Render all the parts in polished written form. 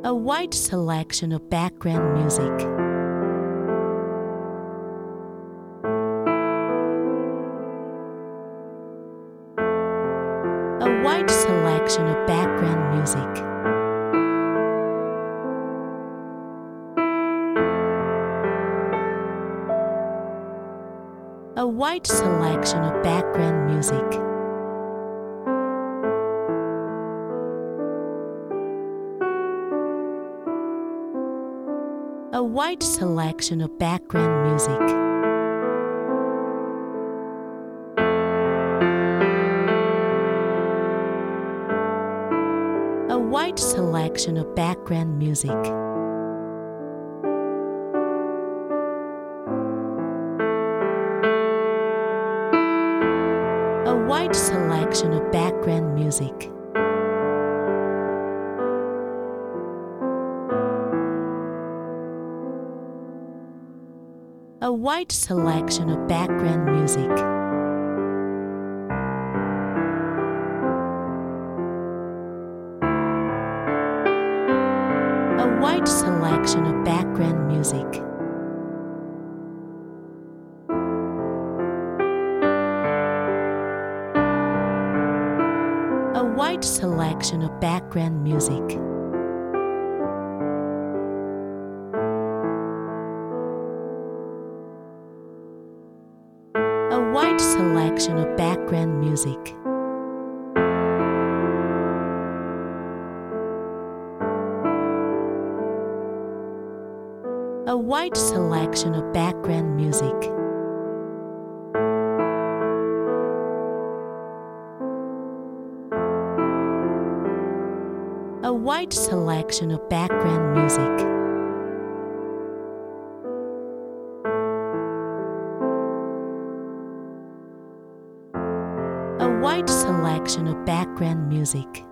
A wide selection of background music. A wide selection of background music. A wide selection of background music. A wide selection of background music. A wide selection of background music. A wide selection of background music. A wide selection of background music. A wide selection of background music. A wide selection of background music. A wide selection of background music. A wide selection of background music. A wide selection of background music. A wide selection of background music.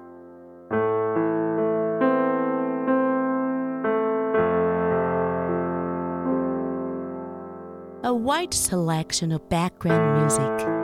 A wide selection of background music.